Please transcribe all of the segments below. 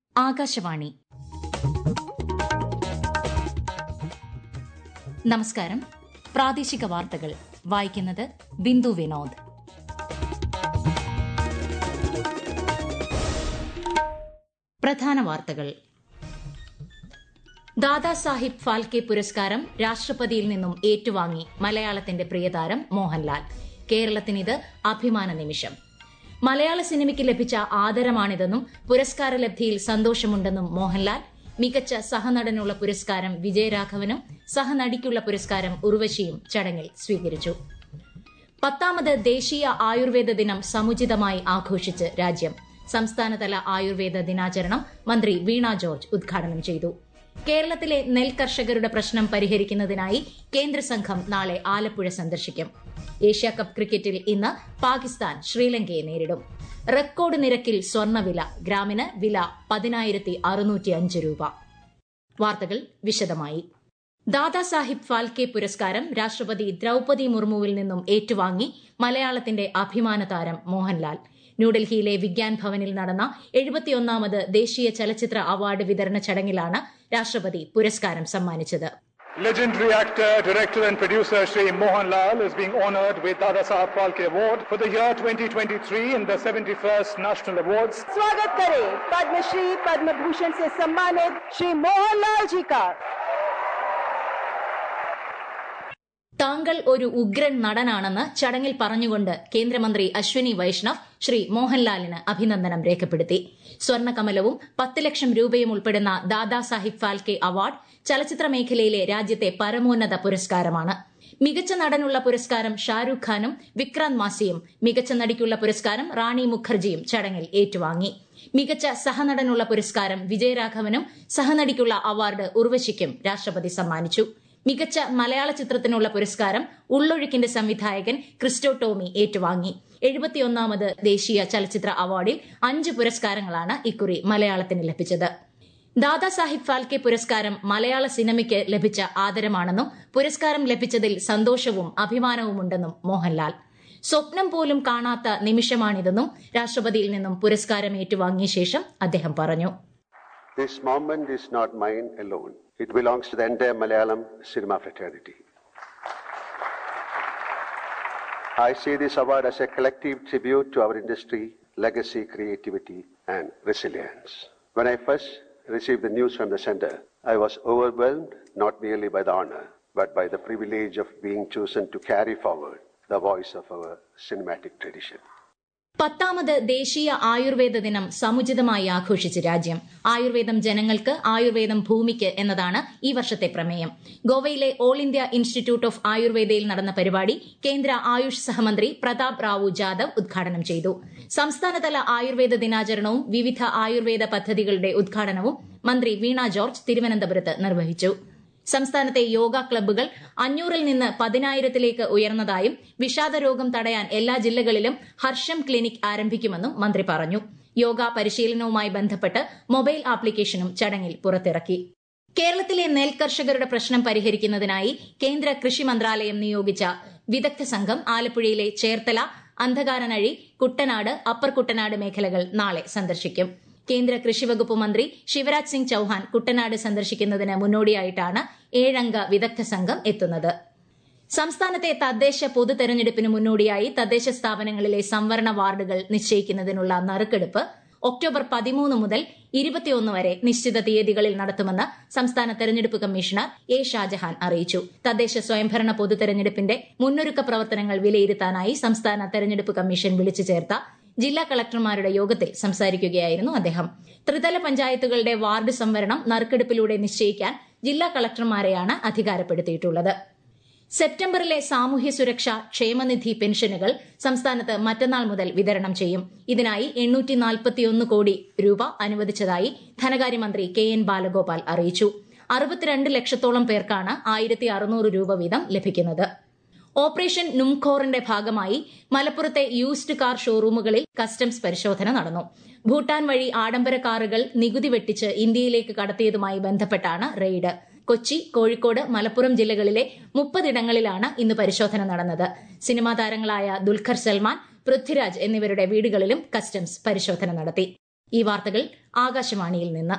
ആകാശവാണി. നമസ്കാരം. പ്രാദേശിക വാർത്തകൾ വായിക്കുന്നത് ബിന്ദു വിനോദ്. പ്രധാന വാർത്തകൾ. ദാദാസാഹിബ് ഫാൽക്കെ പുരസ്കാരം രാഷ്ട്രപതിയിൽ നിന്നും ഏറ്റുവാങ്ങി മലയാളത്തിന്റെ പ്രിയതാരം മോഹൻലാൽ. കേരളത്തിനിത് അഭിമാന നിമിഷം. മലയാള സിനിമയ്ക്ക് ലഭിച്ച ആദരമാണിതെന്നും പുരസ്കാരലബ്ധിയിൽ സന്തോഷമുണ്ടെന്നും മോഹൻലാൽ. മികച്ച സഹനടനുള്ള പുരസ്കാരം വിജയരാഘവനും സഹനടിക്കുള്ള പുരസ്കാരം ഉർവശിയും ചടങ്ങിൽ സ്വീകരിച്ചു. 10ാമത് ദേശീയ ആയുർവേദ ദിനം സമുചിതമായി ആഘോഷിച്ച് രാജ്യം. സംസ്ഥാനതല ആയുർവേദ ദിനാചരണം മന്ത്രി വീണ ജോർജ് ഉദ്ഘാടനം ചെയ്തു. കേരളത്തിലെ നെൽകർഷകരുടെ പ്രശ്നം പരിഹരിക്കുന്നതിനായി കേന്ദ്ര സംഘം നാളെ ആലപ്പുഴ സന്ദർശിക്കും. ഏഷ്യാകപ്പ് ക്രിക്കറ്റിൽ ഇന്ന് പാകിസ്ഥാൻ ശ്രീലങ്കയെ നേരിടും. റെക്കോർഡ് നിരക്കിൽ സ്വർണ്ണവില. ഗ്രാമിന് വില 10,605 രൂപ. വാർത്തകൾ വിശദമായി. ദാദാസാഹിബ് ഫാൽക്കെ പുരസ്കാരം രാഷ്ട്രപതി ദ്രൌപദി മുർമുവിൽ നിന്നും ഏറ്റുവാങ്ങി മലയാളത്തിന്റെ അഭിമാന താരം മോഹൻലാൽ. ന്യൂഡൽഹിയിലെ വിഗ്യാൻ ഭവനിൽ നടന്ന 71ാമത് ദേശീയ ചലച്ചിത്ര അവാർഡ് വിതരണ ചടങ്ങിലാണ് രാഷ്ട്രപതി പുരസ്കാരം സമ്മാനിച്ചത്. Legendary actor, director and producer Shri Mohanlal is being honoured with Dada Saheb Phalke Award for the year 2023 in the 71st National Awards. स्वागत करें पद्मश्री पद्म भूषण से सम्मानित श्री मोहनलाल जी का. താങ്കൾ ഒരു ഉഗ്രൻ നടനാണെന്ന് ചടങ്ങിൽ പറഞ്ഞുകൊണ്ട് കേന്ദ്രമന്ത്രി അശ്വിനി വൈഷ്ണവ് ശ്രീ മോഹൻലാലിന് അഭിനന്ദനം രേഖപ്പെടുത്തി. സ്വർണ്ണകമലവും 10 ലക്ഷം രൂപയും ഉൾപ്പെടുന്ന ദാദാസാഹിബ് ഫാൽക്കെ അവാർഡ് ചലച്ചിത്ര മേഖലയിലെ രാജ്യത്തെ പരമോന്നത പുരസ്കാരമാണ്. മികച്ച നടനുള്ള പുരസ്കാരം ഷാരൂഖ് ഖാനും വിക്രാന്ത് മാസിയും, മികച്ച നടിക്കുള്ള പുരസ്കാരം റാണി മുഖർജിയും ചടങ്ങിൽ ഏറ്റുവാങ്ങി. മികച്ച സഹനടനുള്ള പുരസ്കാരം വിജയരാഘവനും സഹനടിക്കുള്ള അവാർഡ് ഉർവശിക്കും രാഷ്ട്രപതി സമ്മാനിച്ചു. മികച്ച മലയാള ചിത്രത്തിനുള്ള പുരസ്കാരം ഉള്ളൊഴുക്കിന്റെ സംവിധായകൻ ക്രിസ്റ്റോ ടോമി ഏറ്റുവാങ്ങി. 71ാമത് ദേശീയ ചലച്ചിത്ര അവാർഡിൽ 5 പുരസ്കാരങ്ങളാണ് ഇക്കുറി മലയാളത്തിന് ലഭിച്ചത്. ദാദാസാഹിബ് ഫാൽക്കെ പുരസ്കാരം മലയാള സിനിമയ്ക്ക് ലഭിച്ച ആദരമാണെന്നും പുരസ്കാരം ലഭിച്ചതിൽ സന്തോഷവും അഭിമാനവുമുണ്ടെന്നും മോഹൻലാൽ. സ്വപ്നം പോലും കാണാത്ത നിമിഷമാണിതെന്നും രാഷ്ട്രപതിയിൽ നിന്നും പുരസ്കാരം ഏറ്റുവാങ്ങിയ ശേഷം അദ്ദേഹം പറഞ്ഞു. This moment is not mine alone. It belongs to the entire Malayalam cinema fraternity. I see this award as a collective tribute to our industry, legacy, creativity, and resilience. When I first received the news from the center, I was overwhelmed not merely by the honor, but by the privilege of being chosen to carry forward the voice of our cinematic tradition. 10ാമത് ദേശീയ ആയുർവേദ ദിനം സമുചിതമായി ആഘോഷിച്ച് രാജ്യം. ആയുർവേദം ജനങ്ങൾക്ക്, ആയുർവേദം ഭൂമിക്ക് എന്നതാണ് ഈ വർഷത്തെ പ്രമേയം. ഗോവയിലെ ഓൾ ഇന്ത്യ ഇൻസ്റ്റിറ്റ്യൂട്ട് ഓഫ് ആയുർവേദയിൽ നടന്ന പരിപാടി കേന്ദ്ര ആയുഷ് സഹമന്ത്രി പ്രതാപ് റാവു ജാദവ് ഉദ്ഘാടനം ചെയ്തു. സംസ്ഥാനതല ആയുർവേദ ദിനാചരണവും വിവിധ ആയുർവേദ പദ്ധതികളുടെ ഉദ്ഘാടനവും മന്ത്രി വീണ ജോർജ് തിരുവനന്തപുരത്ത് നിർവഹിച്ചു. സംസ്ഥാനത്തെ യോഗ ക്ലബ്ബുകൾ 500ൽ നിന്ന് 10,000ത്തിലേക്ക് ഉയർന്നതായും വിഷാദരോഗം തടയാൻ എല്ലാ ജില്ലകളിലും ഹർഷം ക്ലിനിക് ആരംഭിക്കുമെന്നും മന്ത്രി പറഞ്ഞു. യോഗ പരിശീലനവുമായി ബന്ധപ്പെട്ട് മൊബൈൽ ആപ്ലിക്കേഷനും ചടങ്ങിൽ പുറത്തിറക്കി. കേരളത്തിലെ നെൽകർഷകരുടെ പ്രശ്നം പരിഹരിക്കുന്നതിനായി കേന്ദ്ര കൃഷി മന്ത്രാലയം നിയോഗിച്ച വിദഗ്ധ സംഘം ആലപ്പുഴയിലെ ചേർത്തല, അന്ധകാരനഴി, കുട്ടനാട്, അപ്പർ കുട്ടനാട് മേഖലകൾ നാളെ സന്ദർശിക്കും. കേന്ദ്ര കൃഷിവകുപ്പ് മന്ത്രി ശിവരാജ് സിംഗ് ചൌഹാൻ കുട്ടനാട് സന്ദർശിക്കുന്നതിന് മുന്നോടിയായിട്ടാണ് 7 അംഗ വിദഗ്ധ സംഘം എത്തുന്നത്. സംസ്ഥാനത്തെ തദ്ദേശ പൊതു തെരഞ്ഞെടുപ്പിന് മുന്നോടിയായി തദ്ദേശ സ്ഥാപനങ്ങളിലെ സംവരണ വാർഡുകൾ നിശ്ചയിക്കുന്നതിനുള്ള നറുക്കെടുപ്പ് ഒക്ടോബർ 13 മുതൽ 21 വരെ നിശ്ചിത തീയതികളിൽ നടത്തുമെന്ന് സംസ്ഥാന തെരഞ്ഞെടുപ്പ് കമ്മീഷണർ എ ഷാജഹാൻ അറിയിച്ചു. തദ്ദേശ സ്വയംഭരണ പൊതു തെരഞ്ഞെടുപ്പിന്റെ മുന്നൊരുക്ക പ്രവർത്തനങ്ങൾ വിലയിരുത്താനായി സംസ്ഥാന തെരഞ്ഞെടുപ്പ് കമ്മീഷൻ വിളിച്ചു ചേർത്ത ജില്ലാ കളക്ടർമാരുടെ യോഗത്തിൽ സംസാരിക്കുകയായിരുന്നു അദ്ദേഹം. ത്രിതല പഞ്ചായത്തുകളുടെ വാർഡ് സംവരണം നറുക്കെടുപ്പിലൂടെ നിശ്ചയിക്കാൻ ജില്ലാ കളക്ടർമാരെയാണ് അധികാരപ്പെടുത്തിയിട്ടുള്ളത്. സെപ്റ്റംബറിലെ സാമൂഹ്യ സുരക്ഷ ക്ഷേമനിധി പെൻഷനുകൾ സംസ്ഥാനത്ത് മറ്റന്നാൾ മുതൽ വിതരണം ചെയ്യും. ഇതിനായി 841 കോടി രൂപ അനുവദിച്ചതായി ധനകാര്യമന്ത്രി കെ.എൻ. ബാലഗോപാൽ അറിയിച്ചു. 62 ലക്ഷത്തോളം പേർക്കാണ് 1,600 രൂപ വീതം ലഭിക്കുന്നത്. ഓപ്പറേഷൻ നുംഖോറിന്റെ ഭാഗമായി മലപ്പുറത്തെ യൂസ്ഡ് കാർ ഷോറൂമുകളിൽ കസ്റ്റംസ് പരിശോധന നടന്നു. ഭൂട്ടാൻ വഴി ആഡംബര കാറുകൾ നികുതി വെട്ടിച്ച് ഇന്ത്യയിലേക്ക് കടത്തിയതുമായി ബന്ധപ്പെട്ടാണ് റെയ്ഡ്. കൊച്ചി, കോഴിക്കോട്, മലപ്പുറം ജില്ലകളിലെ 30 ഇടങ്ങളിലാണ് ഇന്ന് പരിശോധന നടന്നത്. സിനിമാ താരങ്ങളായ ദുൽഖർ സൽമാൻ, പൃഥ്വിരാജ് എന്നിവരുടെ വീടുകളിലും കസ്റ്റംസ് പരിശോധന നടത്തി. ഈ വാർത്തകൾ ആകാശവാണിയിൽ നിന്ന്.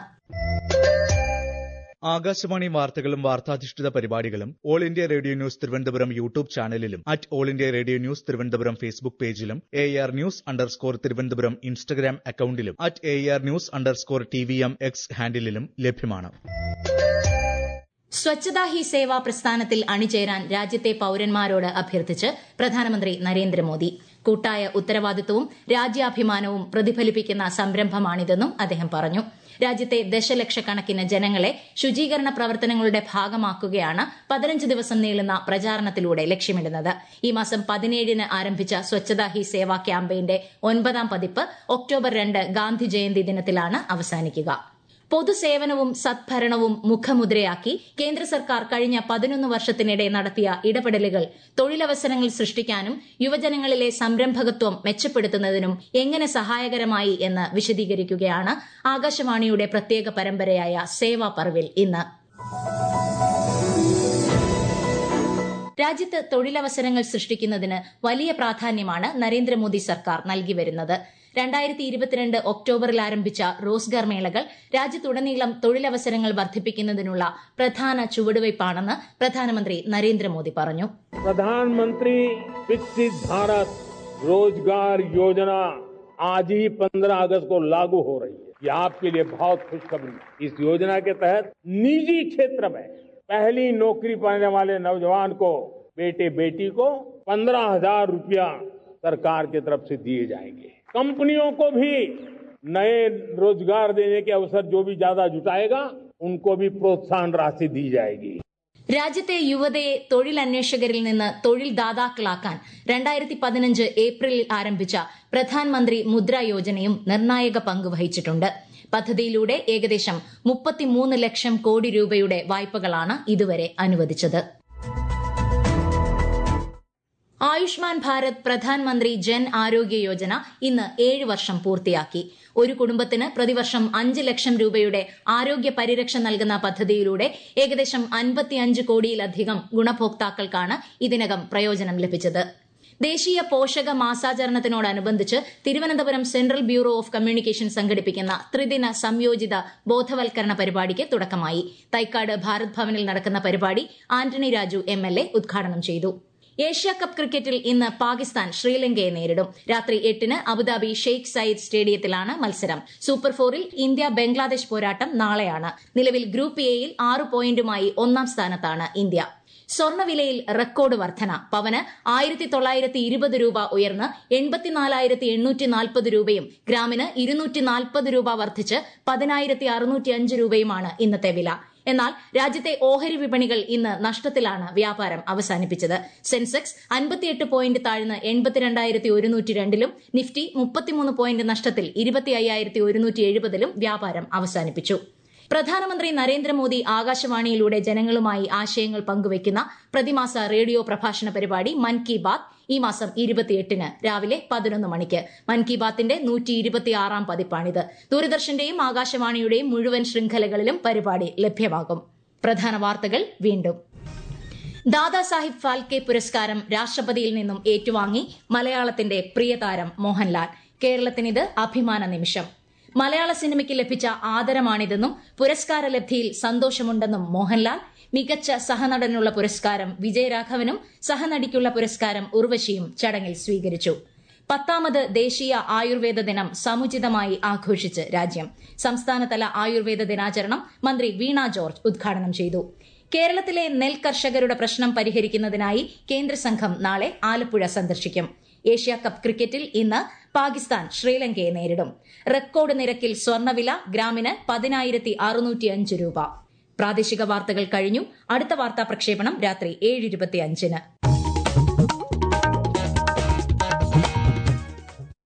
ആകാശവാണി വാർത്തകളും വാർത്താധിഷ്ഠിത പരിപാടികളും All India Radio News Thiruvananthapuram YouTube ചാനലിലും All India Radio News Thiruvananthapuram Facebook പേജിലും AR News_ തിരുവനന്തപുരം ഇൻസ്റ്റഗ്രാം അക്കൌണ്ടിലും AR News_TVM X ഹാൻഡിലും ലഭ്യമാണ്. സ്വച്ഛതാ ഹി സേവ പ്രസ്ഥാനത്തിൽ അണിചേരാൻ രാജ്യത്തെ പൌരന്മാരോട് അഭ്യർത്ഥിച്ച് പ്രധാനമന്ത്രി നരേന്ദ്രമോദി. കൂട്ടായ ഉത്തരവാദിത്വവും രാജ്യാഭിമാനവും പ്രതിഫലിപ്പിക്കുന്ന സംരംഭമാണിതെന്നും അദ്ദേഹം പറഞ്ഞു. രാജ്യത്തെ ദശലക്ഷക്കണക്കിന് ജനങ്ങളെ ശുചീകരണ പ്രവർത്തനങ്ങളുടെ ഭാഗമാക്കുകയാണ് 15 ദിവസം നീളുന്ന പ്രചാരണത്തിലൂടെ ലക്ഷ്യമിടുന്നത്. ഈ മാസം 17-ന് ആരംഭിച്ച സ്വച്ഛതാ ഹി സേവ ക്യാമ്പയിന്റെ 9ാം പതിപ്പ് ഒക്ടോബർ 2 ഗാന്ധി ജയന്തി ദിനത്തിലാണ് അവസാനിക്കുക. പൊതുസേവനവും സദ്ഭരണവും മുഖമുദ്രയാക്കി കേന്ദ്ര സർക്കാർ കഴിഞ്ഞ 11 വർഷത്തിനിടെ നടത്തിയ ഇടപെടലുകൾ തൊഴിലവസരങ്ങൾ സൃഷ്ടിക്കാനും യുവജനങ്ങളിലെ സംരംഭകത്വം മെച്ചപ്പെടുത്തുന്നതിനും എങ്ങനെ സഹായകരമായി എന്ന് വിശദീകരിക്കുകയാണ് ആകാശവാണിയുടെ പ്രത്യേക പരമ്പരയായ സേവാ പർവിൽ ഇന്ന്. രാജ്യത്ത് തൊഴിലവസരങ്ങൾ സൃഷ്ടിക്കുന്നതിന് വലിയ പ്രാധാന്യമാണ് നരേന്ദ്രമോദി സർക്കാർ നൽകിവരുന്നത്. 2022 ഒക്ടോബറിൽ ആരംഭിച്ച റോസ്ഗാർ മേളകൾ രാജ്യത്തുടനീളം തൊഴിലവസരങ്ങൾ വർദ്ധിപ്പിക്കുന്നതിനുള്ള പ്രധാന ചുവടുവയ്പ്പാണെന്ന് പ്രധാനമന്ത്രി നരേന്ദ്രമോദി പറഞ്ഞു. പ്രധാനമന്ത്രി വികസിത് ഭാരത് रोजगार योजना आज ही 15 अगस्त को लागू हो रही है. ये आपके लिए बहुत खुशखबरी है. इस योजना के तहत निजी क्षेत्र में पहली नौकरी पाने वाले नौजवान को बेटे बेटी को 15,000 रुपया सरकार की तरफ से दिए जाएंगे. कंपनियों को भी नए रोजगार देने के अवसर जो भी ज्यादा जुटाएगा उनको भी प्रोत्साहन राशि दी जाएगी. രാജ്യത്തെ യുവതയെ തൊഴിലന്വേഷകരിൽ നിന്ന് തൊഴിൽ ദാതാക്കളാക്കാൻ 2015 ഏപ്രിലിൽ ആരംഭിച്ച പ്രധാൻമന്ത്രി മുദ്ര യോജനയും നിർണായക പങ്ക് വഹിച്ചിട്ടുണ്ട്. പദ്ധതിയിലൂടെ ഏകദേശം 33 ലക്ഷം കോടി രൂപയുടെ വായ്പകളാണ് ഇതുവരെ അനുവദിച്ചത്. ആയുഷ്മാൻ ഭാരത് പ്രധാൻമന്ത്രി ജൻ ആരോഗ്യ യോജന ഇന്ന് 7 വർഷം പൂർത്തിയാക്കി. ഒരു കുടുംബത്തിന് പ്രതിവർഷം 5 ലക്ഷം രൂപയുടെ ആരോഗ്യ പരിരക്ഷ നൽകുന്ന പദ്ധതിയിലൂടെ ഏകദേശം 55 കോടിയിലധികം ഗുണഭോക്താക്കൾക്കാണ് ഇതിനകം പ്രയോജനം ലഭിച്ചത്. ദേശീയ പോഷക മാസാചരണത്തിനോടനുബന്ധിച്ച് Thiruvananthapuram Central Bureau of Communication സംഘടിപ്പിക്കുന്ന ത്രിദിന സംയോജിത ബോധവൽക്കരണ പരിപാടിക്ക് തുടക്കമായി. തൈക്കാട് ഭാരത് ഭവനിൽ നടക്കുന്ന പരിപാടി ആന്റണി രാജു MLA ഉദ്ഘാടനം ചെയ്തു. ഏഷ്യാകപ്പ് ക്രിക്കറ്റിൽ ഇന്ന് പാകിസ്ഥാൻ ശ്രീലങ്കയെ നേരിടും. രാത്രി 8-ന് അബുദാബി ഷെയ്ഖ് സയ്യിദ് സ്റ്റേഡിയത്തിലാണ് മത്സരം. സൂപ്പർ 4-ൽ ഇന്ത്യ ബംഗ്ലാദേശ് പോരാട്ടം നാളെയാണ്. നിലവിൽ ഗ്രൂപ്പ് എയിൽ 6 പോയിന്റുമായി 1ാം സ്ഥാനത്താണ് ഇന്ത്യ. സ്വർണ്ണവിലയിൽ റെക്കോർഡ് വർധന. പവന് 1920 രൂപ ഉയർന്ന് 84,840 രൂപയും ഗ്രാമിന് 240 രൂപ വർദ്ധിച്ച് 10,605 രൂപയുമാണ് ഇന്നത്തെ വില. എന്നാൽ രാജ്യത്തെ ഓഹരി വിപണികൾ ഇന്ന് നഷ്ടത്തിലാണ് വ്യാപാരം അവസാനിപ്പിച്ചത്. സെൻസെക്സ് 58 പോയിന്റ് താഴ്ന്ന് 82,102-ലും നിഫ്റ്റി 33 പോയിന്റ് നഷ്ടത്തിൽ 25,170-ലും വ്യാപാരം അവസാനിപ്പിച്ചു. പ്രധാനമന്ത്രി നരേന്ദ്രമോദി ആകാശവാണിയിലൂടെ ജനങ്ങളുമായി ആശയങ്ങൾ പങ്കുവയ്ക്കുന്ന പ്രതിമാസ റേഡിയോ പ്രഭാഷണ പരിപാടി മൻ കി ബാത് ഈ മാസം 28-ന് രാവിലെ 11 മണിക്ക്. മൻ കി ബാത്തിന്റെ 126ാം പതിപ്പാണിത്. ദൂരദർശന്റെയും ആകാശവാണിയുടെയും മുഴുവൻ ശൃംഖലകളിലും പരിപാടി ലഭ്യമാകും. പ്രധാന വാർത്തകൾ വീണ്ടും. ദാദാസാഹിബ് ഫാൽക്കെ പുരസ്കാരം രാഷ്ട്രപതിയിൽ നിന്നും ഏറ്റുവാങ്ങി മലയാളത്തിന്റെ പ്രിയതാരം മോഹൻലാൽ. കേരളത്തിനിത് അഭിമാന നിമിഷം. മലയാള സിനിമയ്ക്ക് ലഭിച്ച ആദരമാണിതെന്നും പുരസ്കാര ലബ്ധിയിൽ സന്തോഷമുണ്ടെന്നും മോഹൻലാൽ. മികച്ച സഹനടനുള്ള പുരസ്കാരം വിജയരാഘവനും സഹനടിക്കുള്ള പുരസ്കാരം ഉർവശിയും ചടങ്ങിൽ സ്വീകരിച്ചു. 10ാമത് ദേശീയ ആയുർവേദ ദിനം സമുചിതമായി ആഘോഷിച്ച് രാജ്യം. സംസ്ഥാനതല ആയുർവേദ ദിനാചരണം മന്ത്രി വീണ ജോർജ് ഉദ്ഘാടനം ചെയ്തു. കേരളത്തിലെ നെൽ കർഷകരുടെ പ്രശ്നം പരിഹരിക്കുന്നതിനായി കേന്ദ്ര സംഘം നാളെ ആലപ്പുഴ സന്ദർശിക്കും. ഏഷ്യാകപ്പ് ക്രിക്കറ്റിൽ ഇന്ന് പാകിസ്ഥാൻ ശ്രീലങ്കയെ നേരിടും. റെക്കോർഡ് നിരക്കിൽ സ്വർണ്ണവില ഗ്രാമിന് 10,605 രൂപ. പ്രാദേശിക വാർത്തകൾ കഴിഞ്ഞു. അടുത്ത വാർത്താ പ്രക്ഷേപണം രാത്രി 7:25-ന്.